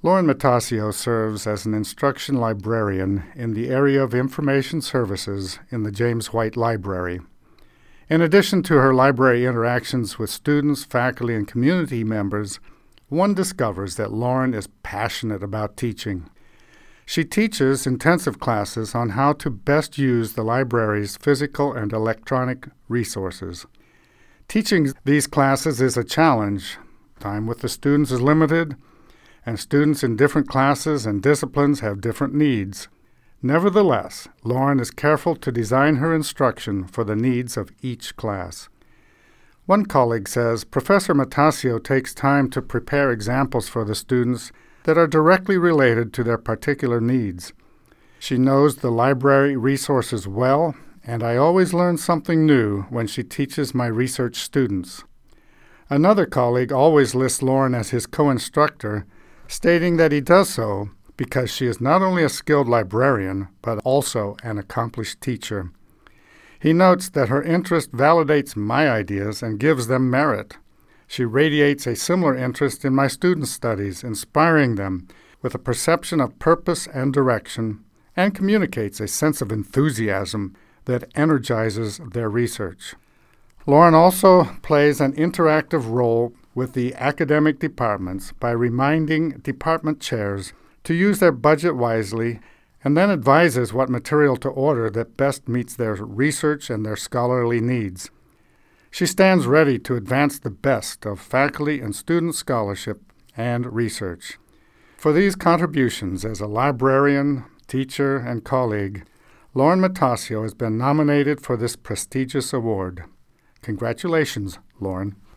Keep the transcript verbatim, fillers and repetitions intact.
Lauren Metasio serves as an instruction librarian in the area of information services in the James White Library. In addition to her library interactions with students, faculty, and community members, one discovers that Lauren is passionate about teaching. She teaches intensive classes on how to best use the library's physical and electronic resources. Teaching these classes is a challenge. Time with the students is limited, and students in different classes and disciplines have different needs. Nevertheless, Lauren is careful to design her instruction for the needs of each class. One colleague says Professor Metasio takes time to prepare examples for the students that are directly related to their particular needs. She knows the library resources well, and I always learn something new when she teaches my research students. Another colleague always lists Lauren as his co-instructor, stating that he does so because she is not only a skilled librarian, but also an accomplished teacher. He notes that her interest validates my ideas and gives them merit. She radiates a similar interest in my students' studies, inspiring them with a perception of purpose and direction, and communicates a sense of enthusiasm that energizes their research. Lauren also plays an interactive role with the academic departments by reminding department chairs to use their budget wisely, and then advises what material to order that best meets their research and their scholarly needs. She stands ready to advance the best of faculty and student scholarship and research. For these contributions as a librarian, teacher, and colleague, Lauren Metasio has been nominated for this prestigious award. Congratulations, Lauren.